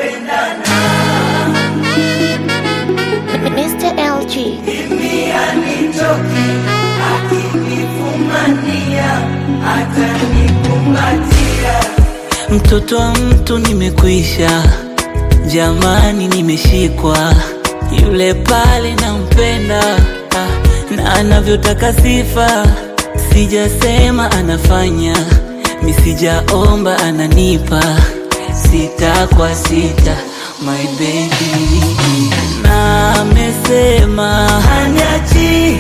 Mr. LG. Mimi anitoki, akinifumania, atanikumbatia. Mtoto wa mtu nimekwisha, jamani nimeshikwa. Yule pale nampenda, na anavyotaka sifa. Sijasema anafanya, misijaomba ananipa. Sita kwa sita, my baby. Na amesema haniachi,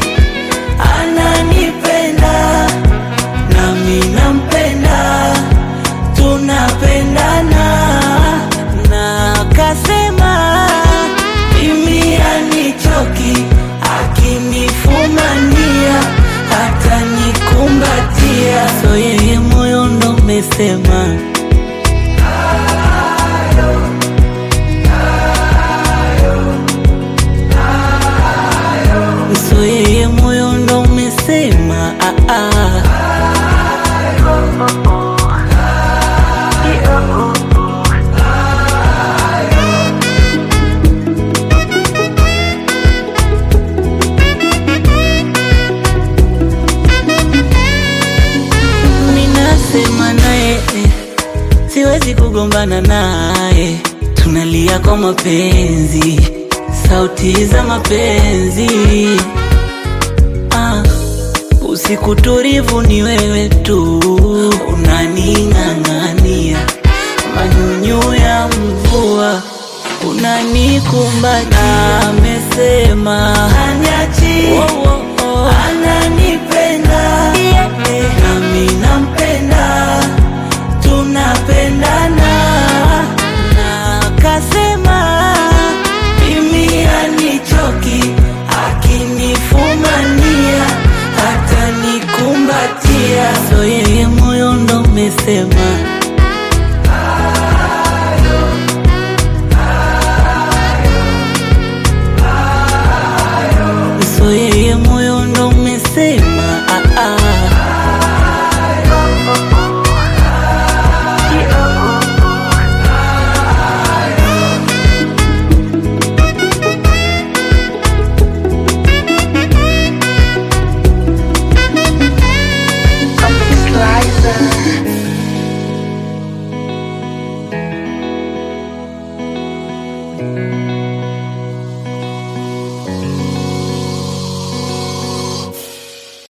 ananipenda, nami nampenda, tunapendana. Na kasema mimi anichoki, akinifumania, atanikumbatia. So yeye moyo ndo umesema so yeye moyo ndo umesema Minasema naye, siwezi kugombana naye. Tunalia kwa mapenzi, sauti za mapenzi. Usiku tulivu ni wewe tu, unaning'ang'ania. Manyunyu ya mvua unanikumbatia. Amesema haniachi, ananipenda, nami nampenda, tunapendana. Na kasema mimi anichoki, akinifumania, atanikumbatia. So yeye moyo ndo umesema